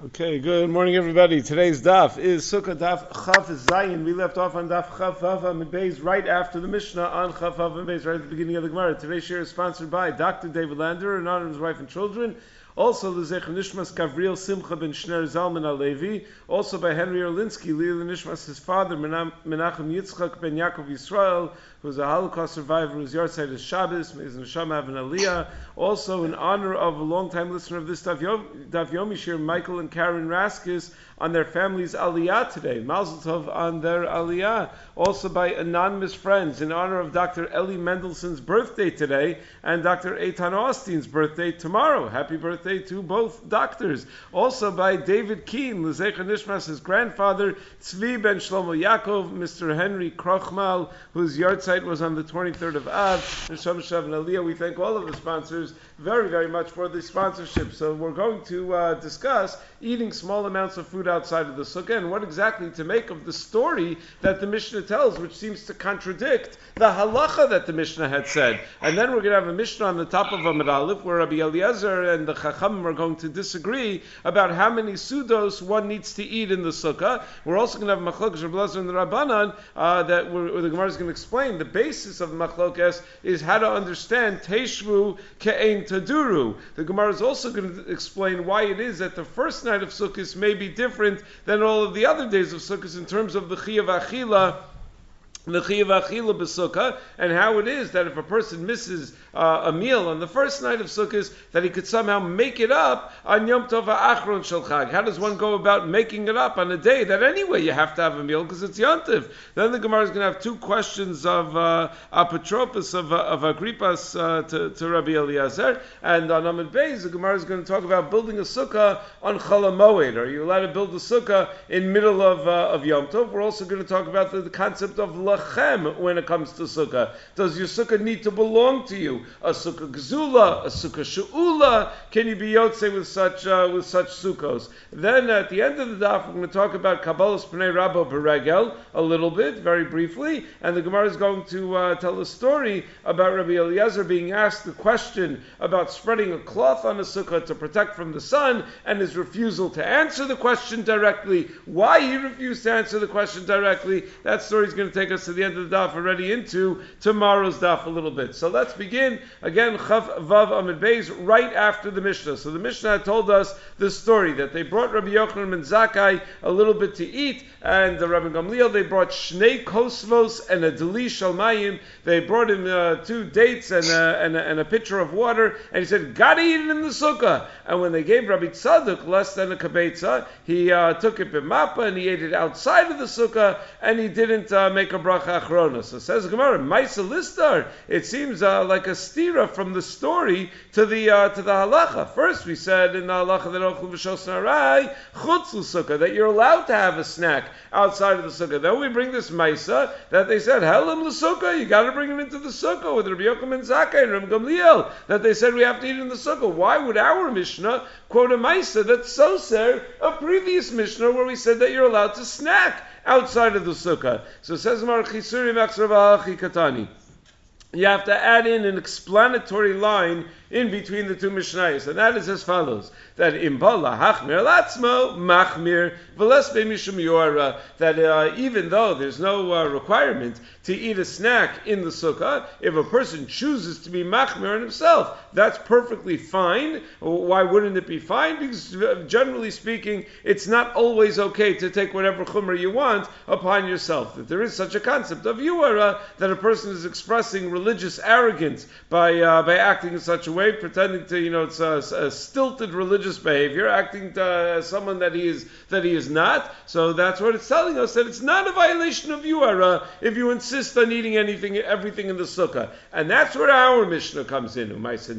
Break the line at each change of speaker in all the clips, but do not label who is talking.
Okay, good morning, everybody. Today's daf is Sukkah daf Chaf Zayin. We left off on daf Chaf Vav and Beis right after the Mishnah on Chaf Vav and Beis, right at the beginning of the Gemara. Today's share is sponsored by Dr. David Lander, in honor of his wife and children. Also, the Zecher Nishmas Gavriel Simcha ben Shner Zalman Alevi. Also by Henry Orlinsky, Lila Nishmas, his father, Menachem Yitzchak ben Yaakov Yisrael, who was a Holocaust survivor, whose yahrzeit is Shabbos, may his neshama have an aliyah. Also, in honor of a long-time listener of this Daf Yomi Shir, Michael and Karen Raskis, on their family's aliyah today. Mazel tov on their aliyah. Also by anonymous friends, in honor of Dr. Ellie Mendelssohn's birthday today, and Dr. Eitan Austin's birthday tomorrow. Happy birthday to both doctors. Also by David Keen, L'zecher Nishmas, his grandfather, Tzvi ben Shlomo Yaakov, Mr. Henry Krochmal, whose yahrzeit was on the 23rd of Av. Neshama Shav and Aliyah. We thank all of the sponsors very, very much for the sponsorship. So we're going to discuss eating small amounts of food outside of the sukkah and what exactly to make of the story that the Mishnah tells, which seems to contradict the halacha that the Mishnah had said. And then we're going to have a Mishnah on the top of Amud Aleph where Rabbi Eliezer and the Chachamim are going to disagree about how many sudos one needs to eat in the sukkah. We're also going to have Machlokes Rabbi Eliezer and the Rabbanan where the Gemara is going to explain the basis of the Machlokes is how to understand Teishvu Ke'ein Taduru. The Gemara is also going to explain why it is that the first night of Sukkot may be different than all of the other days of Sukkot in terms of the Chiyuv Achila, the Chiyuv Achila b'Sukkah, and how it is that if a person misses a meal on the first night of Sukkot, that he could somehow make it up on Yom Tov HaAchron Shel Chag. How does one go about making it up on a day that anyway you have to have a meal because it's Yom Tov? Then the Gemara is going to have two questions of apotropos of Agrippas to Rabbi Eliezer, and on Amud Beis the Gemara is going to talk about building a sukkah on Chol HaMoed. Are you allowed to build a sukkah in middle of Yom Tov? We're also going to talk about the concept of lachem when it comes to sukkah. Does your sukkah need to belong to you? A sukkah gzula, a sukkah she'ula? Can you be yotze with such sukkos? Then at the end of the daf, we're going to talk about Kabbalas Pnei Rabbo Beregel a little bit, very briefly, and the Gemara is going to tell a story about Rabbi Eliezer being asked the question about spreading a cloth on a sukkah to protect from the sun, and his refusal to answer the question directly. Why he refused to answer the question directly? That story is going to take us to the end of the daf, already into tomorrow's daf a little bit. So let's begin again. Chaf Vav Amud Beis, right after the Mishnah. So the Mishnah had told us the story that they brought Rabbi Yochanan ben Zakkai a little bit to eat, and the Rabbi Gamliel, they brought shnei kosvos and a deli shalmayim. They brought him 2 dates and a pitcher of water, and he said, "Gotta eat it in the sukkah." And when they gave Rabbi Tzadok less than a kabetza, he took it b'mapa and he ate it outside of the sukkah, and he didn't make a bracha achrona. So says Gemara, Maisa Listar. It seems like a stira from the story to the halacha. First, we said in the halacha that ochel v'shos narai chutz l'sukkah, that you're allowed to have a snack outside of the sukkah. Then we bring this Maisa that they said helam l'sukkah, you got to bring it into the sukkah with Rabbi Yochanan ben Zakkai and Rabbi Gamliel, that they said we have to eat in the sukkah. Why would our Mishnah quote a Maisa that's so ser a previous Mishnah where we said that you're allowed to snack outside of the sukkah? So it says Mar Chisuri Maksravachi Katani. You have to add in an explanatory line in between the two Mishnayos, and that is as follows: that imbala hachmir latzmo machmir v'les be'mishum yora. That even though there's no requirement to eat a snack in the sukkah, if a person chooses to be machmir on himself, that's perfectly fine. Why wouldn't it be fine? Because generally speaking, it's not always okay to take whatever chumrah you want upon yourself. That there is such a concept of yura, that a person is expressing religious arrogance by acting in such a way, pretending to, it's a stilted religious behavior, acting as someone that he is not. So that's what it's telling us, that it's not a violation of Yuara if you insist on eating everything in the sukkah. And that's where our Mishnah comes in. And that's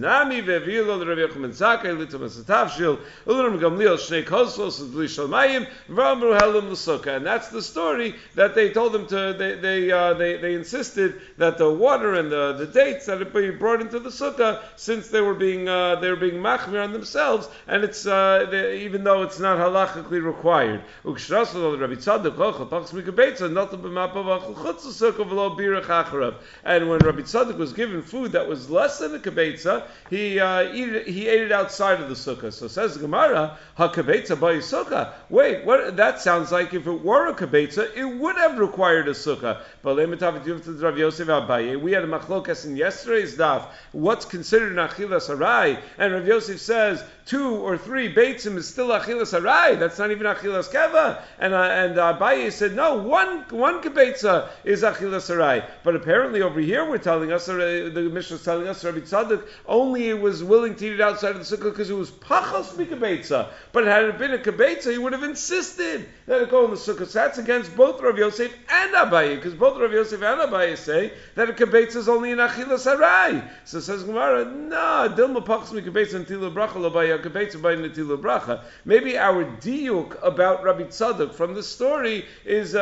the story that they told them to. They insisted that the water and the dates that it be brought into the sukkah, since since they were being machmir on themselves, and it's even though it's not halachically required. And when Rabbi Tzadok was given food that was less than a kibetza, he ate it outside of the sukkah. So says the Gemara, ha kibetza by sukkah. Wait, what? That sounds like if it were a kibetza, it would have required a sukkah. But we had a machlokas in yesterday's daf. What's considered an achilas harai? And Rav Yosef says 2 or 3 beitzim is still achilas harai. That's not even achilas keva. And Abaye said no, one kibetza is achilas harai. But apparently over here we're telling us, the Mishnah is telling us, Rabbi Tzadok only was willing to eat it outside of the sukkah because it was pachos mikabetza. But had it been a kabetza, he would have insisted that it go in the sukkah. So that's against both Rav Yosef and Abaye, because both Rav Yosef and Abaye say that a kabetza is only an achilas harai. So says Gemara, no, dilma pachos mikabetza netilu bracha lo baya kabetza by netilu bracha. Maybe our diuk about Rabbi Tzadok from the story is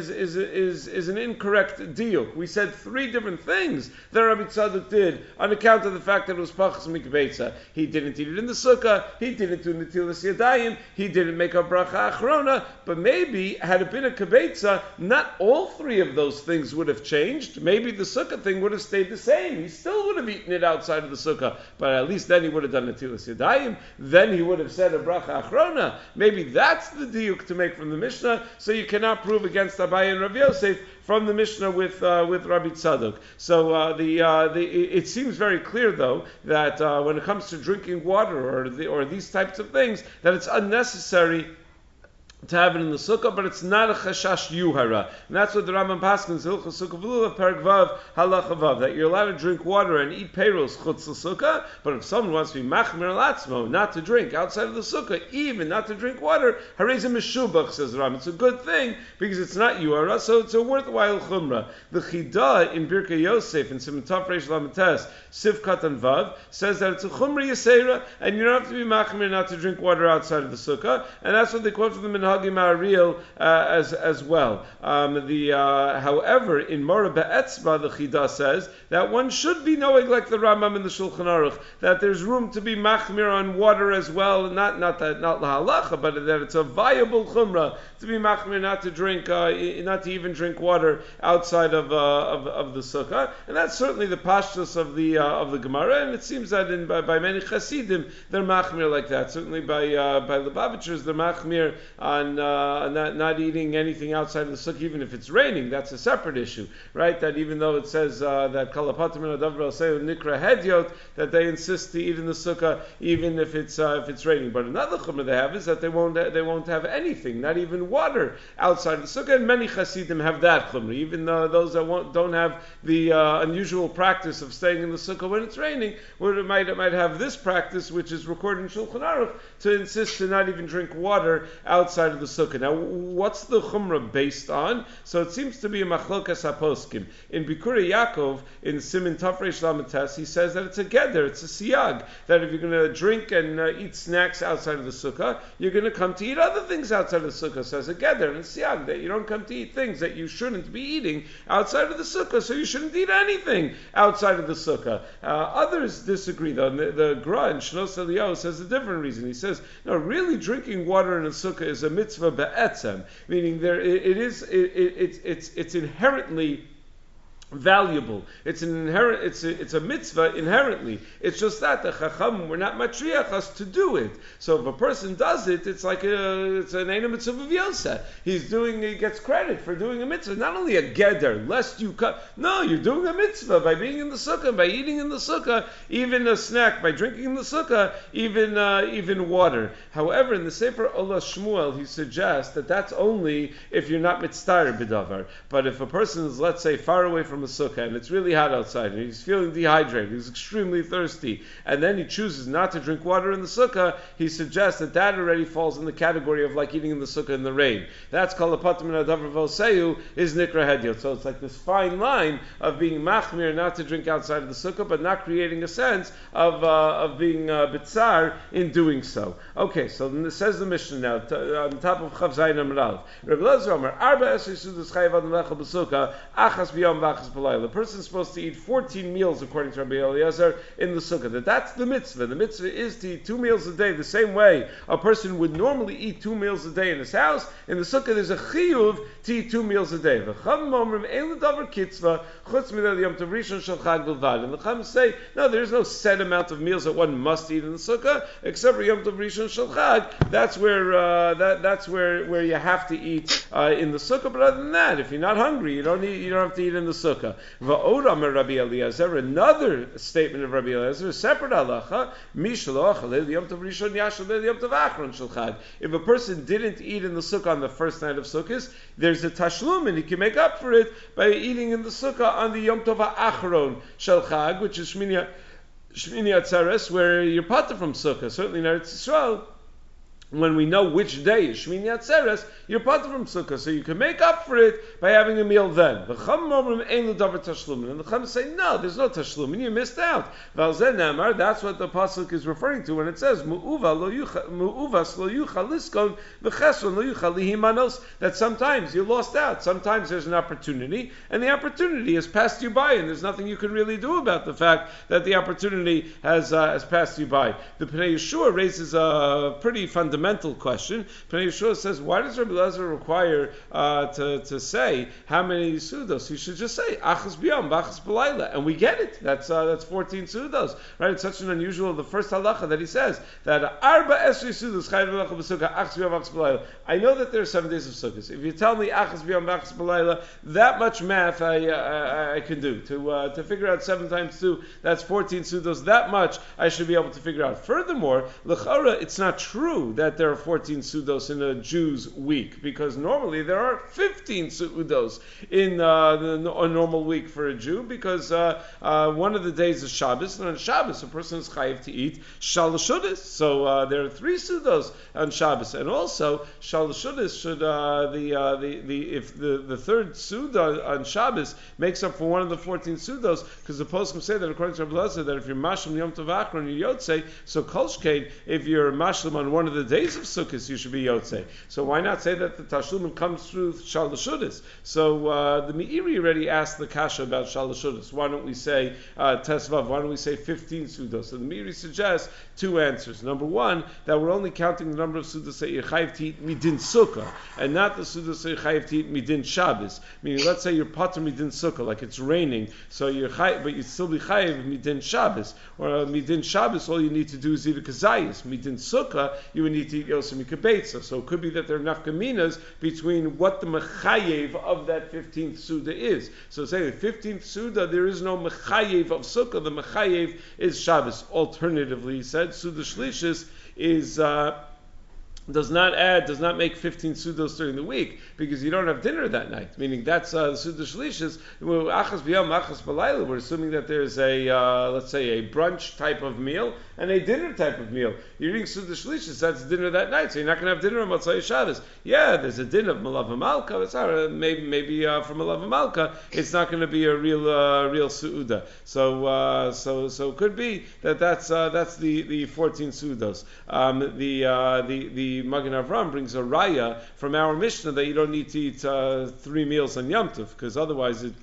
an incorrect diuk. We said 3 different things that Rabbi Tzadok did on account of the fact that it was pachas mikbetza. He didn't eat it in the sukkah, he didn't do netilas yadayim, he didn't make a bracha achrona, but maybe had it been a kibetza, not all 3 of those things would have changed. Maybe the sukkah thing would have stayed the same. He still would have eaten it outside of the sukkah, but at least then he would have done netilas yadayim, then he would have said a bracha achrona. Maybe that's the diuk to make from the Mishnah, so you cannot prove against Abaye and Rav Yosef from the Mishnah with Rabbi Tzadok. So it seems very clear, though, that when it comes to drinking water or these types of things, that it's unnecessary to have it in the sukkah, but it's not a chashash yuhara. And that's what the Rambam Paskins, Hilchos Sukkah V'lulav, Perek Vav, Halacha Vav, that you're allowed to drink water and eat peiros chutz l'sukkah, but if someone wants to be machmir alatzmo, not to drink outside of the sukkah, even not to drink water, harezim meshubach, says the Rambam. It's a good thing, because it's not yuhara, so it's a worthwhile chumrah. The Chidah in Birkei Yosef, in Siman Tov Reish Lamed Siv Katan Vav, says that it's a chumrah yisera, and you don't have to be machmir not to drink water outside of the sukkah, and that's what they quote from the Minhagim Ariel as well. However, in Mora Be'etzba, the Chidah says that one should be knowing, like the Rambam in the Shulchan Aruch, that there's room to be machmir on water as well, not lahalacha, but that it's a viable chumrah to be machmir not to drink, not to even drink water outside of the sukkah, and that's certainly the pashtus of the Gemara, and it seems that by many Chasidim they're machmir like that. Certainly by Lubavitchers they're machmir on not eating anything outside of the sukkah, even if it's raining. That's a separate issue, right? That even though it says that kalapatim and adavra say nikra hedyot, that they insist to eat in the sukkah even if it's raining. But another chumrah they have is that they won't have anything, not even water, outside of the sukkah. And many Hasidim have that chumrah, even though those that don't have the unusual practice of staying in the sukkah when it's raining, where it might have this practice, which is recorded in Shulchan Aruch, to insist to not even drink water outside of the sukkah. Now, what's the chumrah based on? So it seems to be a machlokas haposkim. In Bikurei Yaakov, in Siman Tov Reish Lamed Tes, he says that it's a geder, it's a siyag, that if you're going to drink and eat snacks outside of the sukkah, you're going to come to eat other things outside of the sukkah. So as a geder and a siyag, that you don't come to eat things that you shouldn't be eating outside of the sukkah, so you shouldn't eat anything outside of the sukkah. Others disagree, though. The Gra in Shnos Eliyahu says a different reason. He says, no, really drinking water in a sukkah is a mitzvah be'etzem, meaning it's inherently valuable. It's a mitzvah inherently. It's just that the Chacham were not matriach us to do it. So if a person does it, it's like it's an eina mitzvah of Yosef. He gets credit for doing a mitzvah. Not only a geder, lest you cut. No, you're doing a mitzvah by being in the sukkah, by eating in the sukkah, even a snack, by drinking in the sukkah, even water. However, in the Sefer Ola Shmuel, he suggests that that's only if you're not mitzvah b'davar. But if a person is, let's say, far away from a sukkah and it's really hot outside and he's feeling dehydrated, he's extremely thirsty, and then he chooses not to drink water in the sukkah, he suggests that already falls in the category of like eating in the sukkah in the rain. That's called a patim and adavar v'oseu, is nikra hedyot. So it's like this fine line of being machmir not to drink outside of the sukkah, but not creating a sense of being bitzar in doing so. Okay, so it says the Mishnah now on top of Chav Zayin Amrav. Reb Lezer Omer, Arba Esrei Sudas Chayav Adam Lechel B'Sukkah, Achas B'Yom V'Achas achas b'layla. The person is supposed to eat 14 meals according to Rabbi Eliezer in the sukkah. That's the mitzvah. The mitzvah is to eat 2 meals a day, the same way a person would normally eat 2 meals a day in his house. In the sukkah, there's a chiyuv to eat 2 meals a day. And the Chacham say, no, there's no set amount of meals that one must eat in the sukkah, except for Yom Tov Rishon Shel Chag. That's where you have to eat in the sukkah. But other than that, if you're not hungry, you don't have to eat in the sukkah. Va'odam Rabbi Eliezer, another statement of Rabbi Eliezer, separate halacha. If a person didn't eat in the sukkah on the first night of Sukkot, there's a tashlum, and he can make up for it by eating in the sukkah on the Yom Tov Ha'achron Shel Chag, which is Shmini Atzeres, where you're pater from sukkah. Certainly in Eretz Yisrael, when we know which day is Shmini Atzeres, you're pater from sukkah, so you can make up for it by having a meal then. The Chacham say, no, there's no tashlumin, you missed out. That's what the pasuk is referring to when it says that sometimes you lost out, sometimes there's an opportunity, and the opportunity has passed you by, and there's nothing you can really do about the fact that the opportunity has passed you by. The Pnei Yeshua raises a pretty fundamental question. Pnei Yeshua says, why does Rabbi Eliezer require to say how many sudos? He should just say achas biyam, achas b'layla, and we get it. That's 14 sudos, right? It's such an unusual. The first halacha that he says that arba esrei sudos chayav halacha b'sukkah achas biyam, achas b'layla. I know that there are 7 days of sukkahs. If you tell me achas biyam, achas b'layla, that much math I can do to figure out 7 times 2. That's 14 sudos. That much I should be able to figure out. Furthermore, l'chara, it's not true that there are 14 sudos in a Jew's week, because normally there are 15 sudos in a normal week for a Jew, because one of the days is Shabbos, and on Shabbos a person is chayiv to eat shalosh shudas. So there are 3 sudos on Shabbos, and also shalosh shudas should if the third suda on Shabbos makes up for one of the 14 sudos, because the poskim say that according to Rabbi Eliezer that if you're mashlim Yom Tov Achron you're yotzei, so kol shkein if you're mashlim on one of the days of Sukkot you should be yotzei. So why not say that the tashlumin comes through shalosh shudas? So the Meiri already asked the kasha about shalosh shudas. Why don't we say tesvav? Why don't we say 15 sudos? So the Meiri suggests 2 answers. Number 1, that we're only counting the number of sudos that you're chayiv to eat midin sukkah, and not the sudos that you're chayiv to eat midin Shabbos. Meaning, let's say you're pater midin sukkah, like it's raining, so you're chayiv, but you still be chayiv midin Shabbos. Or midin Shabbos, all you need to do is eat a kazayis. Midin sukkah, you would need to eat yosem mikabetza. So it could be that there are nafkaminas between what the mechayev of that 15th suda is. So say the 15th suda, there is no mechayev of sukkah. The mechayev is Shabbos. Alternatively, he said suda shlishis is does not make 15 sudos during the week, because you don't have dinner that night. Meaning that's the suda shlishis. Achas b'yom, achas b'layla. We're assuming that there's a let's say a brunch type of meal and a dinner type of meal. You're eating suda shlishis, that's dinner that night, so you're not going to have dinner on Motzei Shabbos. Yeah, there's a din of Malav Malka. It's maybe from Malav Malka, it's not going to be a real suuda. So it could be that's the 14 sudos. The Magen Avram brings a raya from our Mishnah that you don't need to eat 3 meals on Yom Tov, because otherwise it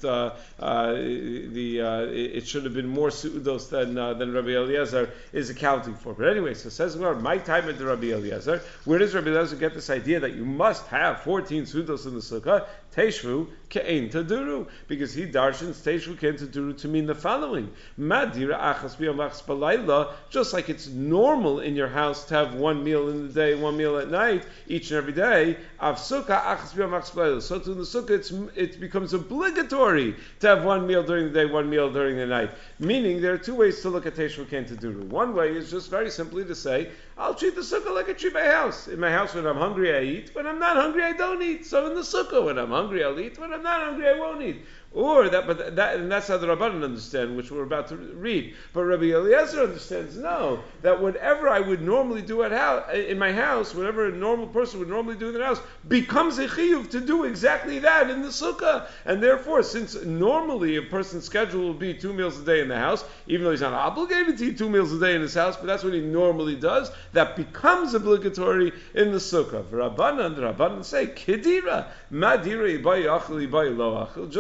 should have been more suudos than Rabbi Eliezer is accounting for. But anyway, so says my time at the Rabbi Eliezer. Where does Rabbi Eliezer get this idea that you must have 14 suudos in the sukkah? Teshvu ke'ein taduru, because he darshans Teshvu ke'ein taduru to mean the following: Madira achas b'yom achas b'layla. Just like it's normal in your house to have 1 meal in the day, 1 meal at night, each and every day. Av sukkah achas b'yom achas b'layla. So to the sukkah, it becomes obligatory to have 1 meal during the day, 1 meal during the night. Meaning, there are 2 ways to look at Teshvu ke'ein taduru. One way is just very simply to say, I'll treat the sukkah like I treat my house. In my house, when I'm hungry, I eat. When I'm not hungry, I don't eat. So in the sukkah, when I'm hungry, I'll eat. When I'm not hungry, I won't eat. And that's how the Rabbanan understand, which we're about to read. But Rabbi Eliezer understands, no, that whatever I would normally do in my house, whatever a normal person would normally do in their house, becomes a chiyuv to do exactly that in the sukkah. And therefore, since normally a person's schedule will be 2 meals a day in the house, even though he's not obligated to eat 2 meals a day in his house, but that's what he normally does, that becomes obligatory in the sukkah. The Rabbanan say, Kedira, Madira ibai achel ibai lo achel, just like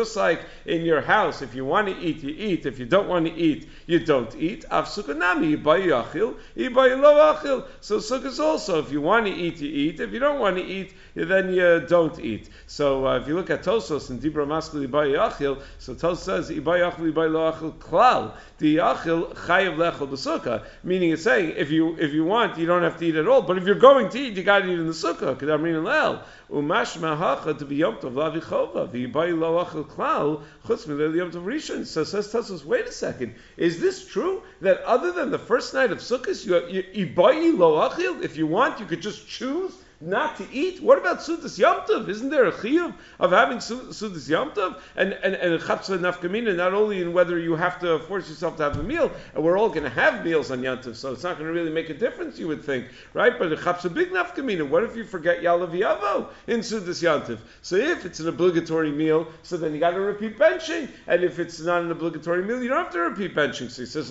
in your house, if you want to eat, you eat. If you don't want to eat, you don't eat. Av sukkah nami, yibayi achil, yibayi lo achil. So sukkahs also, if you want to eat, you eat. If you don't want to eat, then you don't eat. So if you look at Tosos and Dibra Maskil yibayi achil, so Tosos says yibayi achil, yibayi lo achil klal. The achil chayav lechel b'sukkah, meaning it's saying if you want, you don't have to eat at all. But if you're going to eat, you got to eat in the sukkah. Kedamrin lel umashma hacha to be yom tov lavichova v'yibayi lo achil klal chutz milei yom tov rishon. So says Tosos, wait a second, is this true that other than the first night of Sukkot, you yibayi lo achil? If you want, you could just choose not to eat? What about Sudas Yom Tov? Isn't there a chiyuv of having Sudas Yom Tov? And a chapsa nafkamina, not only in whether you have to force yourself to have a meal, and we're all going to have meals on Yom Tov, so it's not going to really make a difference, you would think, right? But a chapsa big nafkamina, what if you forget Yalav Yavo in Sudas Yom Tov? So if it's an obligatory meal, so then you got to repeat benching, and if it's not an obligatory meal, you don't have to repeat benching. So he says,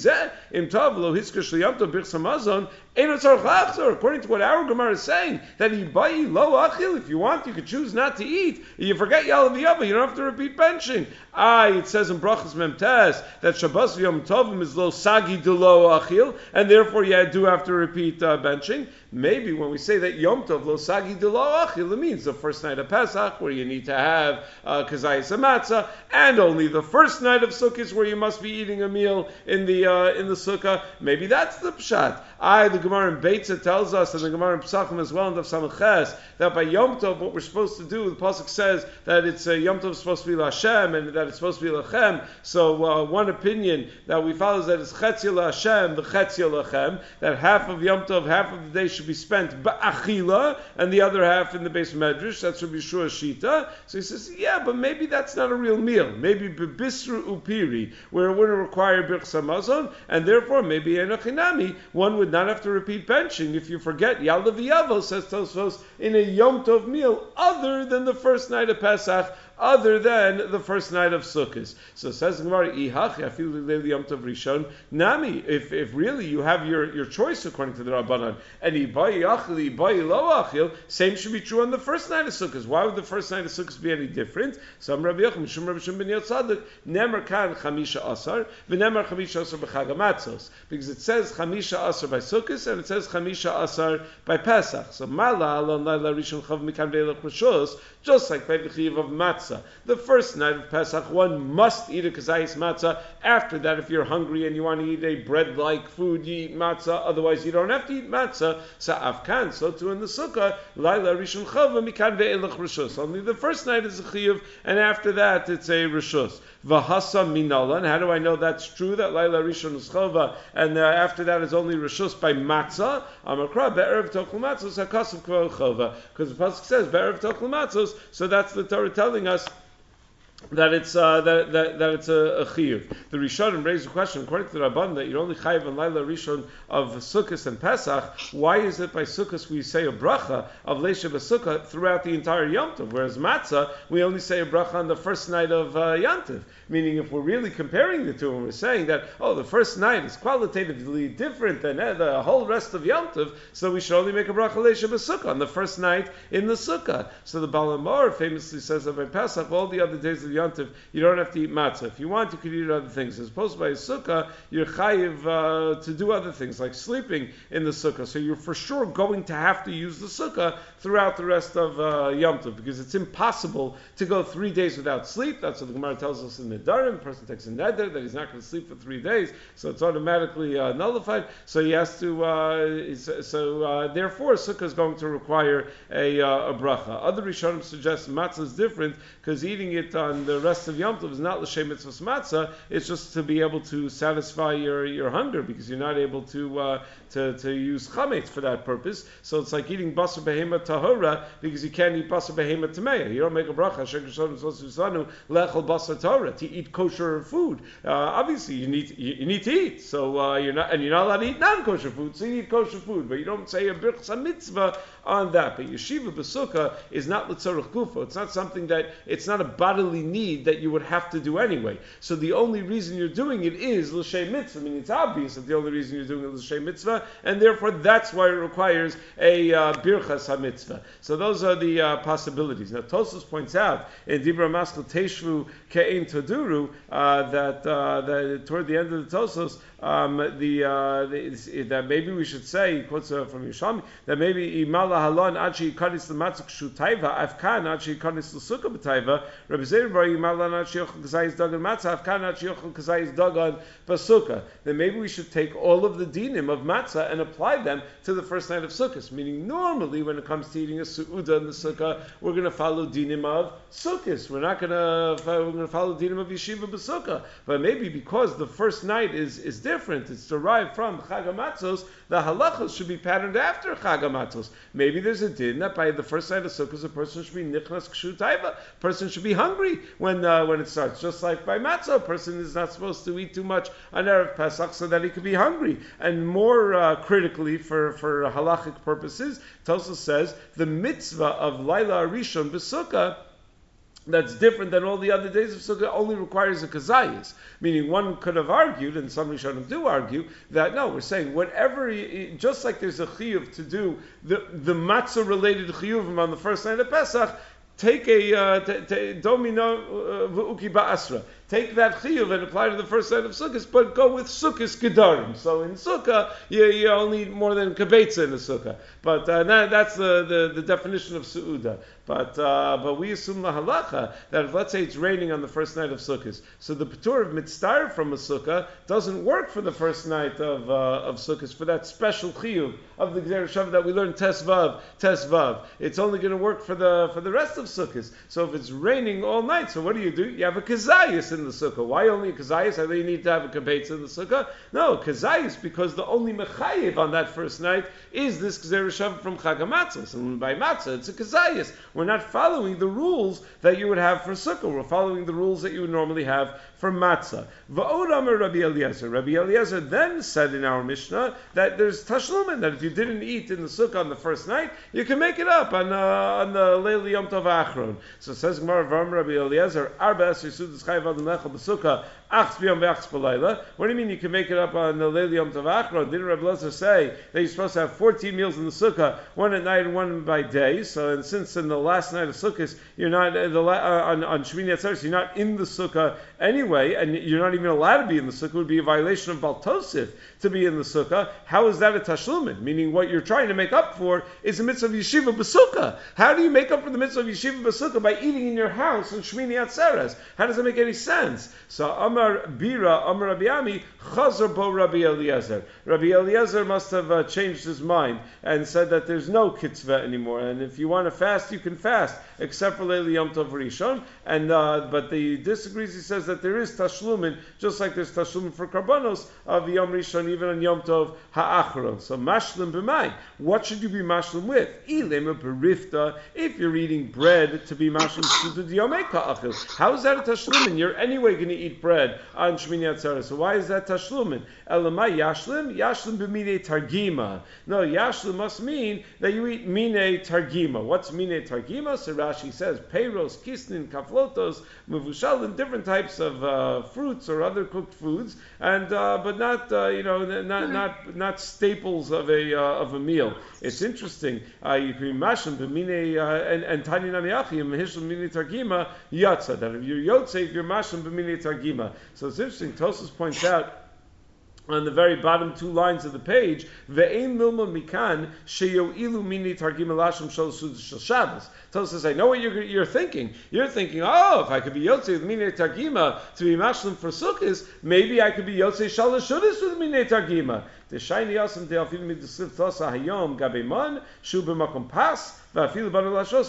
im tov lo hiskash Yom Tov birchas hamazon. According to what our Gemara is saying, that yibayi lo achil, if you want, you could choose not to eat. You forget Yalav Yava, you don't have to repeat benching. It says in Brachas Memtes that Shabbos Yom Tovim is lo sagi de lo achil, and therefore you do have to repeat benching. Maybe when we say that Yom Tov lo sagi de lo achil, it means the first night of Pesach, where you need to have kazayis matzah, and only the first night of Sukkot, where you must be eating a meal in the Sukkah. Maybe that's the pshat. The Gemara in Beitza tells us, and the Gemara in Pesachim as well, in Daf Samach, that by Yom Tov, what we're supposed to do, the pasuk says that it's Yom Tov is supposed to be L'Hashem, and that it's supposed to be Lachem. So one opinion that we follow is that it's Chetzia L'Hashem, the Chetzia Lachem, that half of Yom Tov, half of the day should be spent Ba'achila, and the other half in the base Medrash. That's Rabbi Yeshua Shita. So he says, yeah, but maybe that's not a real meal. Maybe B'Bisru Upiri, where it wouldn't require Birchas Hamazon, and therefore maybe Enochinami, one would not have to repeat benching if you forget Yalav Yavo, says Tosfos, in a Yom Tov meal other than the first night of Pesach, other than the first night of Sukkot. So says the Gemara, Ihachi afilu leil Yom Tov Rishon Nami. If really you have your choice according to the Rabbanan, and Ibayi Achil, Ibayi Lo Achil, same should be true on the first night of Sukkot. Why would the first night of Sukkot be any different? Some Rabbi Yochanan, Shum Rabbi Shimon ben Yotzadok, Nemer Kan Chamisha Asar, V'Nemer Chamisha Asar b'Chag HaMatzos, because it says Chamisha Asar by Sukkot and it says Chamisha Asar by Pesach. So Mala Alon Laila Rishon Chav Mikan Ve'elach Rishos, just like by the Chiv of Matzah. The first night of Pesach, one must eat a kazayis matzah. After that, if you're hungry and you want to eat a bread-like food, you eat matzah. Otherwise, you don't have to eat matzah. So afkan, so too in the sukkah, laila rishon chava mikan ve'elach rishus. Only the first night is a chiyuv, and after that, it's a rishus. V'hasa minalan. How do I know that's true? That laila rishon is chava, and after that is only rishus by matzah. Amakra be'erev tochel matzos hakasav kvar chava, because the pasuk says be'erev tochel matzos. So that's the Torah telling us that it's that it's a chiyuv. The Rishonim raised a question according to the Rabban that you're only chayiv on Laila Rishon of Sukkot and Pesach. Why is it by Sukkot we say a bracha of Leisha B'Sukkah throughout the entire Yom Tov, whereas Matzah we only say a bracha on the first night of Yom Tov? Meaning, if we're really comparing the two and we're saying that the first night is qualitatively different than the whole rest of Yom Tov, so we should only make a bracha Leisha B'Sukkah on the first night in the Sukkah. So the Baal HaMaor famously says that by Pesach all the other days of Yom Tov, you don't have to eat matzah. If you want, you could eat other things. As opposed to by a sukkah, you're chayiv to do other things, like sleeping in the sukkah. So you're for sure going to have to use the sukkah throughout the rest of Yom Tov, because it's impossible to go 3 days without sleep. That's what the Gemara tells us in Nedarim. The person takes a neder that he's not going to sleep for 3 days, so it's automatically nullified. So he has to. Therefore, sukkah is going to require a bracha. Other Rishonim suggest matzah is different because eating it on the rest of Yom Tov is not l'shem mitzvahs matzah. It's just to be able to satisfy your hunger, because you're not able to use chametz for that purpose. So it's like eating basar behema tahora, because you can't eat basar behema tameya. You don't make a bracha lechol basar tahora to eat kosher food. Obviously, you need to eat. So you're not allowed to eat non-kosher food. So you eat kosher food, but you don't say a birchas mitzvah on that. But yeshiva b'sukkah is not l'tzorach gufo. It's not something it's not a bodily need that you would have to do anyway. So the only reason you're doing it is l'shem mitzvah. I mean, it's obvious that the only reason you're doing it is l'shem mitzvah, mitzvah, and therefore that's why it requires a birchas ha-mitzvah. So those are the possibilities. Now Tosfos points out in Dibra Maskil Teshvu Ke'ein Toduru that toward the end of the Tosfos that maybe we should say, he quotes from Yerushalmi, that maybe imala halon achi kadis l'matzuk shutayva afkan achi kadis l'sukkah b'tayva Rabbi Zeir bar imala achi yochel kazayis dagan matzah afkan achi yochel kazayis dagan b'sukkah. Then maybe we should take all of the dinim of matzah and apply them to the first night of Sukkot. Meaning normally when it comes to eating a su'udah in the sukkah, we're going to follow dinim of Sukkot. We're going to follow dinim of yeshiva b'sukkah. But maybe because the first night is different, it's derived from Chag HaMatzos, the halachos should be patterned after Chag HaMatzos. Maybe there's a din that by the first night of Sukkot, a person should be nichnas kshu taiva. A person should be hungry when it starts. Just like by matzah, a person is not supposed to eat too much on Erev Pesach so that he could be hungry. And more critically, for halachic purposes, Tosfos says the mitzvah of Laila Arishon b'Sukkah, that's different than all the other days of Sukkah, only requires a kazayis. Meaning one could have argued, and some Rishonim do argue, that no, we're saying whatever, just like there's a chiyuv to do the matzah-related chiyuvim on the first night of Pesach, take a domino v'uki ba'asra. Take that chiyuv and apply to the first night of Sukkot, but go with Sukkos gedarim. So in Sukkah, you only need more than kabetza in the Sukkah. But that's the definition of su'udah. But we assume the halacha that if, let's say, it's raining on the first night of Sukkot, so the patur of mitzvah from a Sukkah doesn't work for the first night of Sukkot, for that special chiyuv of the Gzerah Shavah that we learned tesvav. It's only going to work for the rest of Sukkot. So if it's raining all night, so what do? You have a kazayis in the sukkah. Why only a kazayis? I think you need to have a kabetza in the sukkah. No, kazayis, because the only mechayev on that first night is this Gzerah Shavah from Chag HaMatzos. And by matzah, it's a kazayis. We're not following the rules that you would have for sukkah. We're following the rules that you would normally have for matzah. Va'od Amar Rabbi Eliezer. Rabbi Eliezer then said in our Mishnah that there's tashlumin, that if you didn't eat in the sukkah on the first night, you can make it up on the Leil Yom Tov Achron. So it says Gemara V'Amar Rabbi Eliezer, Arba Es Yisudas Chayav Ad Mechel B'Sukkah, Ach B'Yom V'Ach B'Layla. What do you mean you can make it up on the Leil Yom Tov Achron? Didn't Rabbi Eliezer say that you're supposed to have 14 meals in the sukkah, one at night and one by day? So, and since in the last night of Sukkot, you're not on Shmini Atzeres, you're not in the sukkah anyway, and you're not even allowed to be in the sukkah. It would be a violation of Bal Tosif to be in the sukkah. How is that a tashlumin? Meaning what you're trying to make up for is a mitzvah of yeshiva b'sukkah. How do you make up for the mitzvah of yeshiva b'sukkah? By eating in your house on Shmini Atzeres. How does that make any sense? So Amar Bira, Amar Rabbi Ami, Chazar bo Rabbi Eliezer. Rabbi Eliezer must have changed his mind and said that there's no kitzvah anymore, and if you want to fast, you can fast, except for Leil Yom Tov Rishon. And but he disagrees. He says that there is tashlumin, just like there's tashlumin for karbanos of Yom Rishon, even on Yom Tov Ha'achron. So mashlim b'may. What should you be mashlim with? Ilema berifta. If you're eating bread, to be mashlim suda diyomei ka'achil. How is that a tashlumin? You're anyway going to eat bread on Shmini Atzeres. So why is that tashlumin? Elamai yashlim b'minei targima. No, yashlim must mean that you eat minei targima. What's minei targima? So Rashi says peiros, kisnin, kaflotos, mevushalim, different types of fruits or other cooked foods, and but not not staples of a meal. It's interesting. You can mashlim b'minei and tani namiachim hishlim minei targima yatsa. That if you're yotze, you're mashlim b'minei targima. So it's interesting. Tosfos points out on the very bottom two lines of the page, ve'ein milma mikan sheyo'ilu mini targim elashim shel Shabbos. Tosfos, I know what you're thinking. You're thinking, if I could be yotze with mini targima to be mashlim for sukkahs, maybe I could be yotze shalosh shudas with mini targima. The shiny awesome de afil midisliv tosa hayom gabeman shu b'makom pas. No, there's a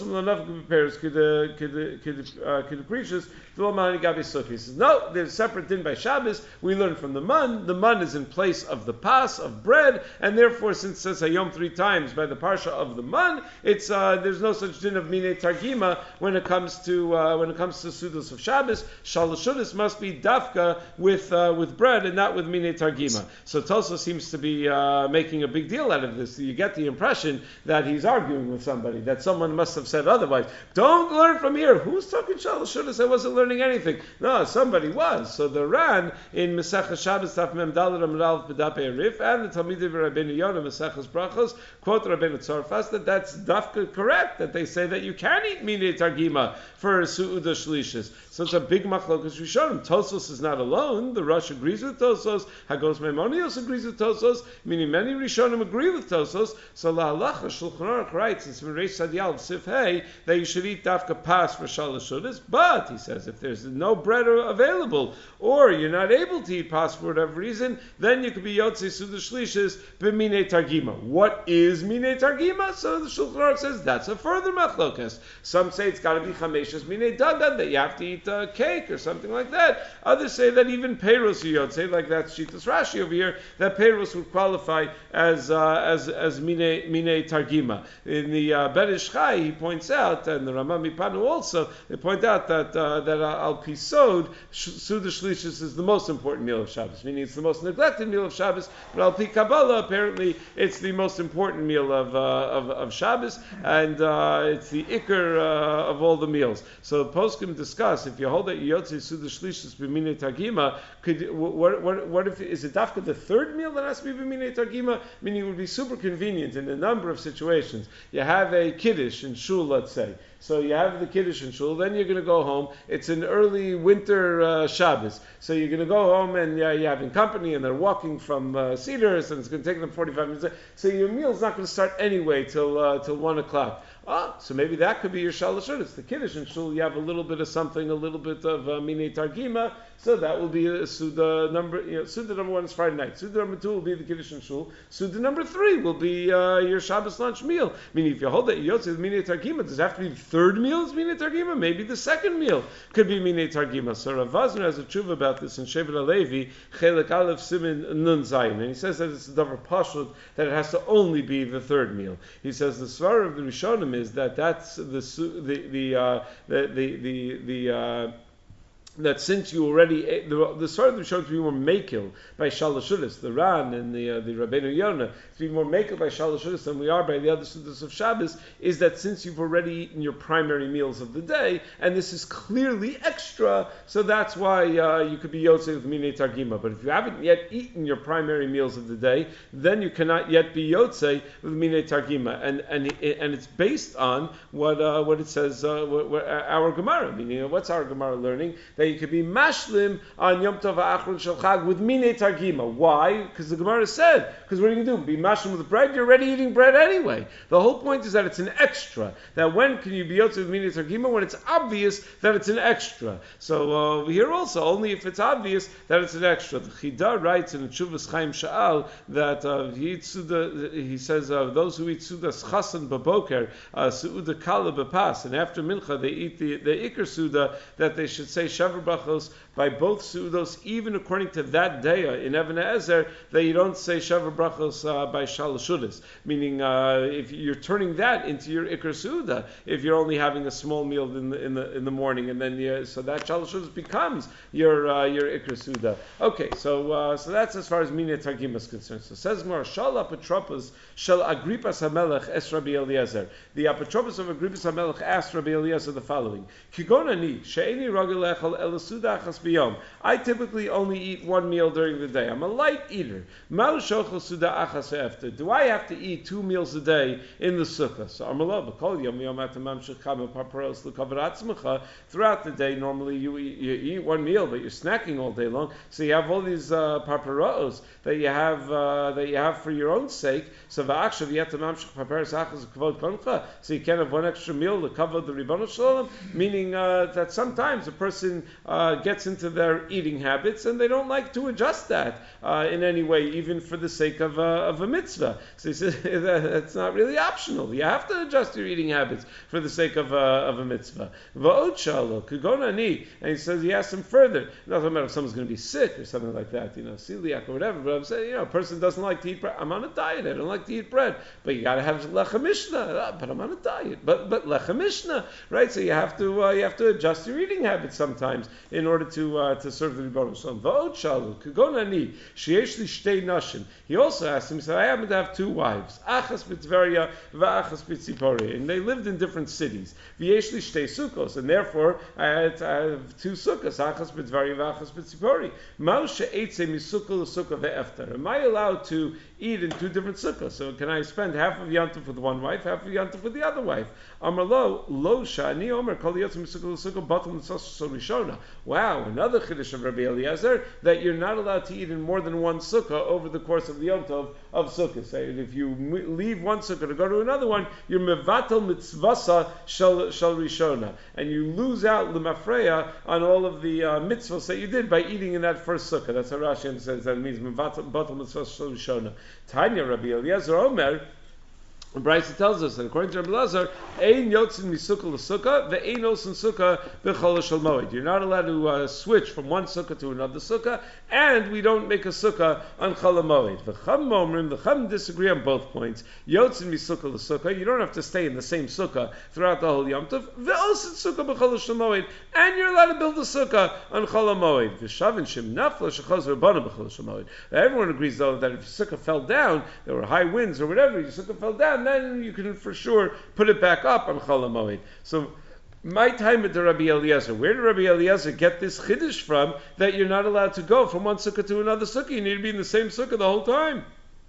separate din by Shabbos. We learn from the man. The man is in place of the pas of bread, and therefore, since it says hayom 3 times by the parsha of the man, it's there's no such din of minei targima when it comes to sudos of Shabbos. Shalosh shudas must be dafka with bread and not with minei targima. So Tosfos seems to be making a big deal out of this. You get the impression that he's arguing with somebody, that someone must have said otherwise. Don't learn from here. Who's talking shalosh shudas? I wasn't learning anything. No, somebody was. So the Ran in Masechah Shabbos Daf Mem Daled Daled Amral B'Dapei Arif, and the Talmidei Rabbeinu Yonah Maseches Brachos quote Rabbeinu Tzorfas that's dafka correct, that they say that you can eat Minei Targima for Su'uda Shlishis. So it's a big machlokas Rishonim. Tosos is not alone. The Rosh agrees with Tosos. Hagos Maimonios agrees with Tosos. Meaning many Rishonim agree with Tosos. So La Halacha Shulchan Aruch writes in Reish Sadial Sif Hey that you should eat dafka pas for Shalosh Shudas. But he says if there's no bread available or you're not able to eat pas for whatever reason, then you could be Yotzei Suda Shlishis b'Minei Targima. What is Minei Targima? So the Shulchan Aruch says that's a further machlokas. Some say it's got to be Chameshes Minei Dagan, that you have to eat cake or something like that. Others say that even Peiros Yotze, like that's Shitas Rashi over here, that Peiros would qualify as Minei Targima. In the Ben Ish Chai, he points out, and the Rama Mipanu also, they point out that Al Pisod, Suda Shlishis is the most important meal of Shabbos, meaning it's the most neglected meal of Shabbos, but Al Pi Kabbalah, apparently, it's the most important meal of Shabbos, and it's the Iker of all the meals. So the poskim discuss, if you hold that Yotze Suda Shlishis b'Minei Targima, what if, is it dafka the third meal that has to be b'Minei Targima? Meaning it would be super convenient in a number of situations. You have a Kiddush in Shul, let's say. So you have the Kiddush in Shul, then you're going to go home. It's an early winter Shabbos. So you're going to go home and you're having company and they're walking from Cedars and it's going to take them 45 minutes. So your meal's not going to start anyway till 1 o'clock. So maybe that could be your Shalosh Shudas. The Kiddush in Shul, you have a little bit of something, a little bit of Minei Targima, so that will be a Suda number, Suda number 1 is Friday night. Suda number 2 will be the Kiddush in Shul. Suda number 3 will be your Shabbos lunch meal. Meaning if you hold that Yotze with Minei Targima, does it have to be the third meal is Minei Targima? Maybe the second meal could be Minei Targima. So Rav Vazner has a tshuva about this in Shevet HaLevi, Chelek Aleph Simin Nun Zayin. And he says that it's a davar pashut, that it has to only be the third meal. He says the svara of the Rishonim is that that's that since you already the sort of the show to be more makil by Shalosh Shudas, the Ran and the Rabbeinu Yonah, to be more makil by Shalosh Shudas than we are by the other Sudas of Shabbos, is that since you've already eaten your primary meals of the day, and this is clearly extra, so that's why you could be Yotzei with Minei Targima. But if you haven't yet eaten your primary meals of the day, then you cannot yet be Yotzei with Minei Targima, and it's based on what it says what our Gemara. Meaning, what's our Gemara learning? That you could be mashlim on Yom Tov Ha'achron Shel Chag with Minei Targima. Why? Because the Gemara said, because what are you going to do? Be mashlim with bread? You're already eating bread anyway. The whole point is that it's an extra. That when can you be Yotze with Minei Targima? When it's obvious that it's an extra. So over here also, only if it's obvious that it's an extra. The Chida writes in Tshuvas Chaim Sha'al that he says those who eat Sudas Chasan Baboker, Su'uda Kala Bapas, and after Mincha they eat the Iker Suda, that they should say Shavar Brachos by both Sudos, even according to that day in Even Ezer, that you don't say Shavar Brachos by Shalosh Shudas. Meaning, if you're turning that into your Iker Suda, if you're only having a small meal in the morning, and then so that Shalosh Shudas becomes your Iker Suda. Okay, so that's as far as Minei Targima is concerned. So says more Shal Apotropos Shal Agrippas HaMelech Es Rabbi Eliezer. The Apotropos of Agrippas HaMelech asked Rabbi Eliezer the following: Kigonani She'eni Ragel Echel El Suda Achas B'Yom. I typically only eat one meal during the day. I'm a light eater. Mal Shochel Suda Achas After. Do I have to eat 2 meals a day in the sukkah? So Amalov B'Kol Yom Yom Atamam Shecham Paparos L'Kavrat Tzmecha. Throughout the day, normally you eat one meal, but you're snacking all day long. So you have all these paparos that you have for your own sake. So va'akshav yatamam shech paparos achas kavod koncha. So you can't have one extra meal to cover the Ribono Shalom. Meaning that sometimes a person gets into their eating habits and they don't like to adjust that in any way, even for the sake of a mitzvah. So he says that's not really optional. You have to adjust your eating habits for the sake of a mitzvah. Va'od shalo kugonani, and he says he asks him further. Not talking about if someone's going to be sick or something like that, celiac or whatever. But I'm saying, a person doesn't like to eat bread. I'm on a diet. I don't like to eat bread. But you got to have lechem mishnah. But I'm on a diet. But lechem mishnah, right? So you have to adjust your eating habits sometimes in order to to serve the Rebbeinu Shalom. V'od shalu kagon ani sheyesh li shtei nashim. He also asked him, he said, I happen to have two wives, achas b'Tveria v'achas b'Tzipori, and they lived in different cities. V'yesh li shtei sukkos, and therefore I have two sukkos, achas b'Tveria v'achas b'Tzipori. Ma'u she'etzei misukah l'sukkah ve'eftar. Am I allowed to eat in two different sukkahs? So can I spend half of Yantif with one wife, half of Yantif with the other wife? Amar lo sha'ani omer kol yotzei misukah l'sukkah batel mitzvah rishona. Wow, another chiddush of Rabbi Eliezer, that you're not allowed to eat in more than one sukkah over the course of the Yom Tov of Sukkah. So if you leave one sukkah to go to another one, you're mevatel mitzvasa shal rishona, and you lose out l'mafreya on all of the mitzvahs that you did by eating in that first sukkah. That's how Rashi understands that. It means mevatel mitzvasa shal rishona. Tanya Rabbi Eliezer Omer. Bryce tells us that according to Rabbi Elazar, ein yotzin misukah l'sukkah, ve'ein osin sukkah b'chol shel moed. You're not allowed to switch from one sukkah to another sukkah, and we don't make a sukkah on chol moed. V'cham omrim, the cham disagree on both points. Yotzin misukah l'sukkah, you don't have to stay in the same sukkah throughout the whole Yom Tov. Ve'osin sukkah b'chol shel moed, and you're allowed to build a sukkah on chol moed. V'shavin shem nafla shechaz v'bana b'chol shel moed. Everyone agrees though that if your sukkah fell down, there were high winds or whatever, your sukkah fell down, then you can for sure put it back up on Chol HaMoed. So, my time at the Rabbi Eliezer. Where did Rabbi Eliezer get this chiddush from that you're not allowed to go from one sukkah to another sukkah? You need to be in the same sukkah the whole time.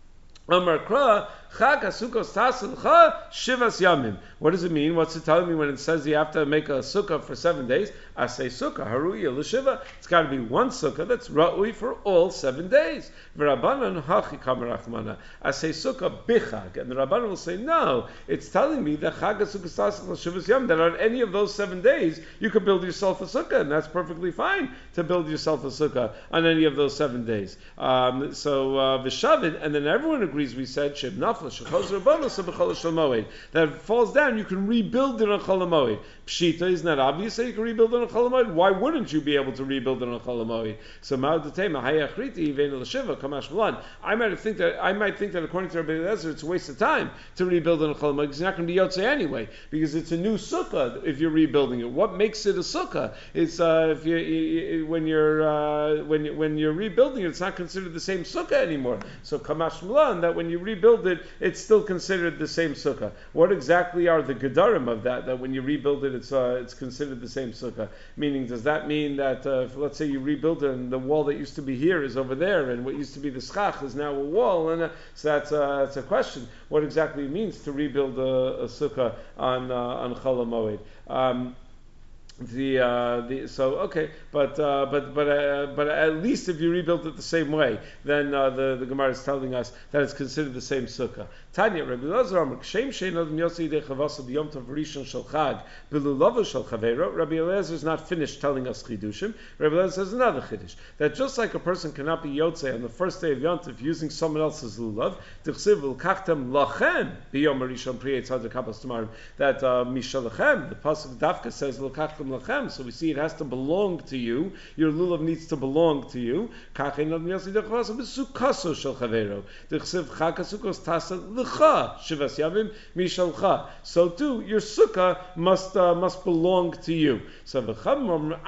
Amar Kra, Chag HaSukkos Tasilcha Shivas Yamim. What does it mean? What's it telling me when it says you have to make a sukkah for 7 days? I say sukkah, haruya l'shiva. It's got to be one sukkah that's ra'ui for all 7 days. V'Rabbanan hachi kamerachmana. I say sukkah bichag. And the Rabbanan will say, no, it's telling me that Chag HaSukkos Tasilcha Shivas Yamim, that on any of those 7 days, you could build yourself a sukkah, and that's perfectly fine to build yourself a sukkah on any of those 7 days. V'shavin, and then everyone agrees, we said, Sheb Nafla, Shechaz Rabbanu, Sabachol Shel Moed. That if it falls down, you can rebuild it on Chol HaMoed. Pshita, isn't that obvious that you can rebuild it on Chol HaMoed? Why wouldn't you be able to rebuild it on Chol HaMoed? So Ma'adatema, Hayachriti, Vein L'Shiva, Kamash Malan. I might think that according to Rabbi Eliezer, it's a waste of time to rebuild it on Chol HaMoed, because you're not going to be Yotzei anyway, because it's a new sukkah if you're rebuilding it. What makes it a sukkah? It's when you're rebuilding it, it's not considered the same sukkah anymore. So Kamash Malan, that when you rebuild it, it's still considered the same sukkah. What exactly are the gedarim of that? That when you rebuild it, it's considered the same sukkah. Meaning, does that mean that if, let's say you rebuild it and the wall that used to be here is over there, and what used to be the schach is now a wall? And so that's a question. What exactly it means to rebuild a sukkah on Chol HaMoed? But at least if you rebuilt it the same way, then the Gemara is telling us that it's considered the same sukkah. Tanya, Rabbi Elazar Amar, Kshem shein adam yosei yidei chavasa b'yom tov rishon shel chag b'lulavu shel chaveiro. Rabbi Elazar is not finished telling us chidushim. Rabbi Elazar says another chiddush, that just like a person cannot be yotzei on the first day of Yom Tov using someone else's lulav, tichsiv v'lkachtem lachem b'yom rishon pri yitzad v'kapas tamarim, that mishalachem, the pasuk Dafka says l'kachtem lachem, so we see it has to belong to you. Your lulav needs to belong to you. Kachin adam yosei yidei chavasa b'sukaso shel chaveiro. Tichsiv chag hasukos tasa Shivas Yavim Mishalcha. So too, your sukkah must belong to you. So the Chum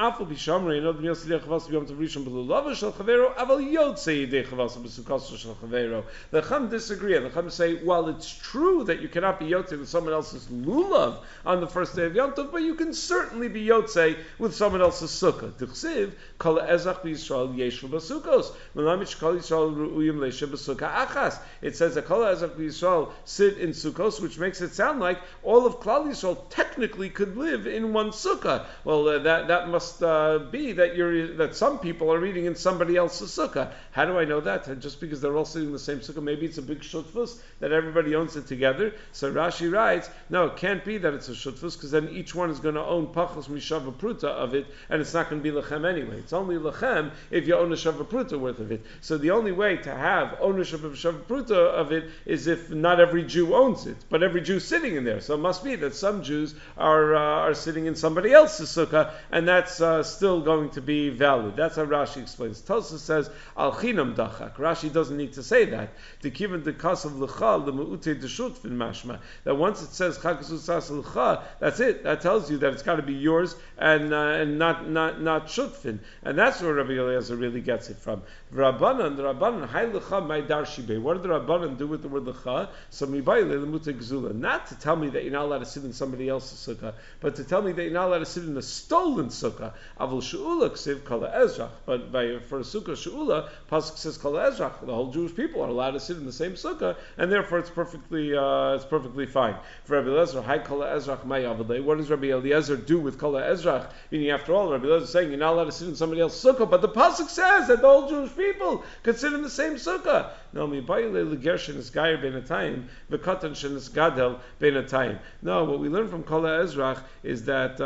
disagree, and the Chum say, well, it's true that you cannot be yotzei with someone else's lulav on the first day of Yom Tov, but you can certainly be yotzei with someone else's sukkah. D'chsiv kol ezach b'Yisrael yeshu b'sukkos. Melamich kol Yisrael ru'uyim leisha b'sukkah achas. It says that kol ezach b'Yisrael sit in Sukkos, which makes it sound like all of Klal Yisrael technically could live in one sukkah. Well, that must be that some people are eating in somebody else's sukkah. How do I know that? Just because they're all sitting in the same sukkah, maybe it's a big shutfus that everybody owns it together. So Rashi writes, no, it can't be that it's a shutfus, because then each one is going to own pachos mishava pruta of it, and it's not going to be lechem anyway. It's only lechem if you own a shava pruta worth of it. So the only way to have ownership of shava pruta of it is if not every Jew owns it, but every Jew sitting in there. So it must be that some Jews are sitting in somebody else's sukkah, and that's still going to be valid. That's how Rashi explains. Tosafos says al chinam dachak. Rashi doesn't need to say that. The kivan the kas of l'cha the meute deshut fin mashma. That once it says chag hasukos l'cha, that's it. That tells you that it's got to be yours yours and not shutfin. And that's where Rabbi Eliezer really gets it from. The Rabbanan, hay lecha my darshibe. What did the Rabbanan do with the word lecha? So mibai le'lemuta gzula. Not to tell me that you're not allowed to sit in somebody else's sukkah, but to tell me that you're not allowed to sit in a stolen sukkah. Avul she'ula ksiv kala ezrach. But for a sukkah she'ula, pasuk says kala ezrach. The whole Jewish people are allowed to sit in the same sukkah, and therefore it's perfectly fine. For Rabbi Eliezer, hay kala ezrach may avadei. What does Rabbi Eliezer do with kala ezrach? Meaning, after all, Rabbi Eliezer is saying you're not allowed to sit in somebody else's sukkah, but the pasuk says that the whole Jewish people could sit in the same sukkah. No, mi bayile legershin is gayer beinatayim, v'katan shen is gadel beinatayim. No, what we learn from kala ezrach is that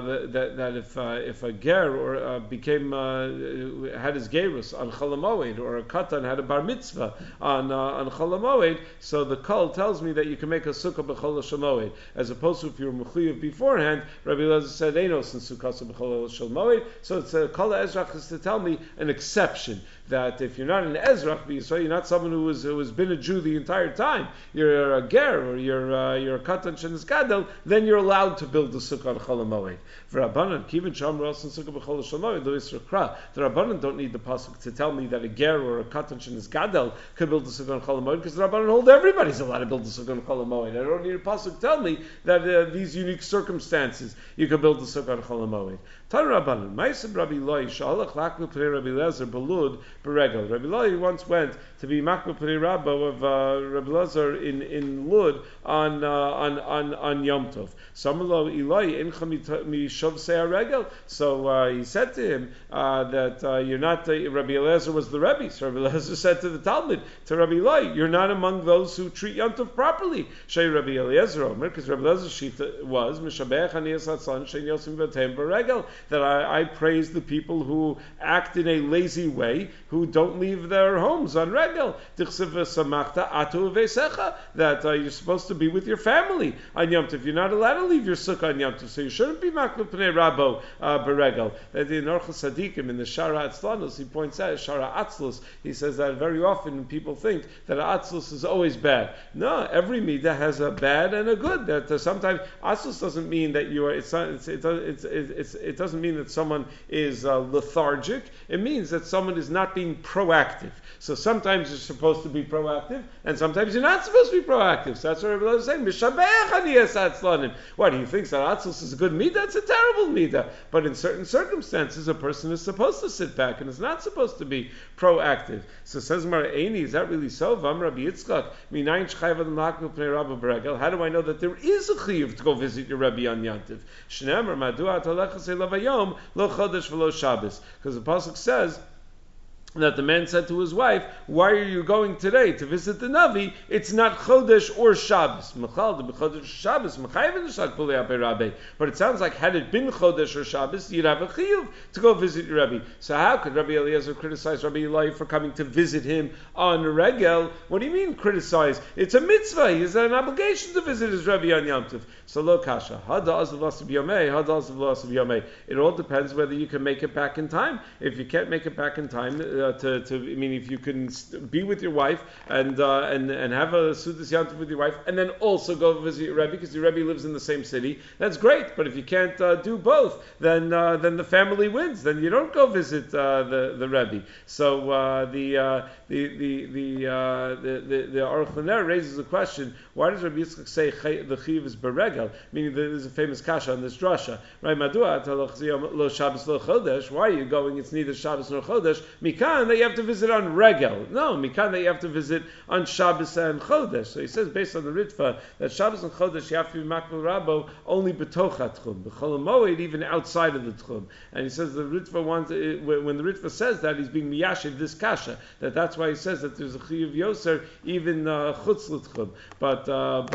if a ger or became had his gerus on chalamoid, or a katan had a bar mitzvah on chalamoid, so the kol tells me that you can make a sukkah b'chol shamoid, as opposed to if you were mechuyev beforehand. Rabbi Eliezer said enos in sukkah b'chol shamoid. So it's kala ezrach is to tell me an exception, that if you're not an ezrach, so you're not someone who has been a Jew the entire time, you're a ger or you're a katan shenis gadol, then you're allowed to build the sukkah on chol hamoed. For Rabbanan, kivin shamru asan sukkah b'chol shamoed lo yisrakra. The Rabbanan don't need the pasuk to tell me that a ger or a katan shenis gadol could build the sukkah on chol hamoed, because the Rabbanan hold everybody's allowed to build the sukkah on chol hamoed. I don't need a pasuk to tell me that these unique circumstances you can build the sukkah on chol hamoed. Tan Rabbanan, ma'aseh Rabbi Loi shalach laknu pnei Rabbi Eliezer belud beregel. Rabbi Loi once went to be makbel pnei Rabbo of Rabbi Eliezer in Lud on Yom Tov. Samalo Eloi incha mishov se'ar regel. So he said to him that you're not. Rabbi Eliezer was the Rebbe. So Rabbi Eliezer said to the Talmud, to Rabbi Loi, you're not among those who treat Yom Tov properly. Shei Rabbi Eliezer Omer, because Rabbi Eliezer's shita was mishabech aniyas hatzon shein yosim v'teim beregel, that I praise the people who act in a lazy way, who don't leave their homes on regel. That you're supposed to be with your family on Yom Tov. You're not allowed to leave your sukkah on Yom Tov, so you shouldn't be makbel pnei Rabbo beregel. That in Orchos Sadikim, in the Shara Atzlanus, he points out Shara Atzlus. He says that very often people think that Atzlus is always bad. No, every midah has a bad and a good. That sometimes Atzlus doesn't mean that you are. It doesn't mean that someone is lethargic. It means that someone is not being proactive. So sometimes you're supposed to be proactive, and sometimes you're not supposed to be proactive. So that's what Rabbi is saying. What, he thinks that Atzlus is a good midah? It's a terrible midah. But in certain circumstances, a person is supposed to sit back and is not supposed to be proactive. So says Mar Eini, is that really so? Vam Rabbi Yitzchak, how do I know that there is a chiyuv to go visit your Rebbe on Yantiv? Because the pasuk says that the man said to his wife, why are you going today to visit the Navi? It's not Chodesh or Shabbos. But it sounds like had it been Chodesh or Shabbos, you'd have a chiyuv to go visit your Rebbe. So how could Rabbi Eliezer criticize Rabbi Eli for coming to visit him on Regel? What do you mean criticize? It's a mitzvah. He has an obligation to visit his Rebbe on Yom Tov. So lo kasha. It all depends whether you can make it back in time. If you can't make it back in time, if you can be with your wife and have a Sudas Yantiv with your wife, and then also go visit your Rebbe, because your Rebbe lives in the same city, that's great. But if you can't do both, then the family wins. Then you don't go visit the Rebbe. So the Aruch LaNer raises a question: why does Rabbi Yitzchak say the chiv is beregel? Meaning there's a famous kasha on this drasha, right? Madua lo Shabbos lo Chodesh. Why are you going? It's neither Shabbos nor Chodesh. Mikan that you have to visit on Regel. No, Mikan that you have to visit on Shabbos and Chodesh. So he says, based on the Ritva, that Shabbos and Chodesh you have to be makbel Rabbo only betocha tchum, b'chol hamoed, even outside of the tchum. And he says the Ritva wants, when the Ritva says that, he's being miyashiv this kasha. That's why he says that there's a chiyuv yoser even chutz l'tchum. But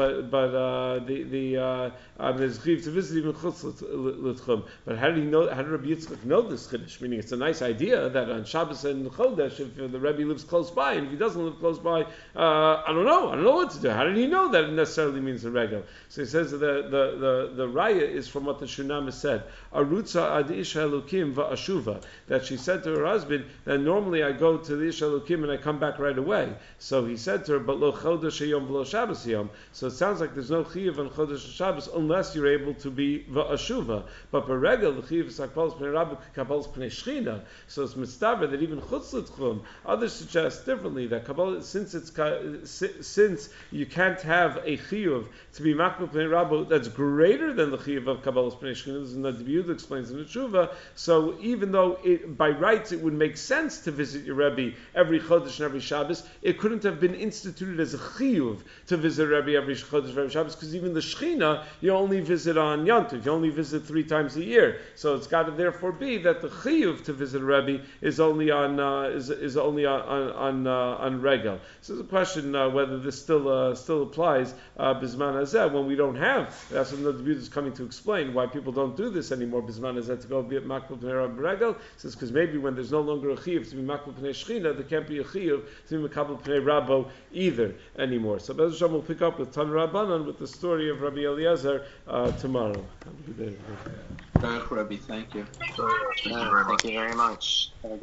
there's chiyuv to visit even chutz l'tchum. But how did Rabbi Yitzchak know this chiddush? Meaning it's a nice idea that on Shabbos and the Chodesh if the Rebbe lives close by, and if he doesn't live close by, I don't know what to do. How did he know that it necessarily means a regel? So he says that the raya is from what the Shunam said. Arutza ad isha elukim va'ashuva, that she said to her husband that normally I go to the isha elukim and I come back right away. So he said to her, but lo chodesh yom v'lo Shabbos yom. So it sounds like there's no chiyuv on chodesh Shabbos unless you're able to be va'ashuva. But per regel the chiyuv is hakpalos pnei rabbi kabbalas pnei shchina. So it's mistaver that even chutz l'tchum. Others suggest differently that kabbalah, since you can't have a chiyuv to be makbel pnei rabbi that's greater than the chiyuv of kabbalas pnei shchina. This is what the Yehuda explains in the Tshuva. So even though by rights it would make sense to visit your Rebbe every chodesh and every Shabbos, it couldn't have been instituted as a chiyuv to visit Rebbe every chodesh and every Shabbos, because even the shchina you only visit on Yantiv, you only visit 3 times a year. So it's got to therefore be that the chiyuv to visit Rebbe is only on on regel. So there's a question whether this still applies bisman hazeh when we don't have. That's what the Yehuda is coming to explain why people don't do this anymore. Bisman hazeh to go be makbel pnei rabbi regel. Says because maybe when there's no longer a chiyuv to be makbel pnei shchina, there can't be a chiyuv to be makbel pnei rabbo either anymore. So Be'ez Hashem will pick up with Tan Rabbanan with the story of Rabbi Eliezer tomorrow.
Rabbi, thank you.
Thank you very much.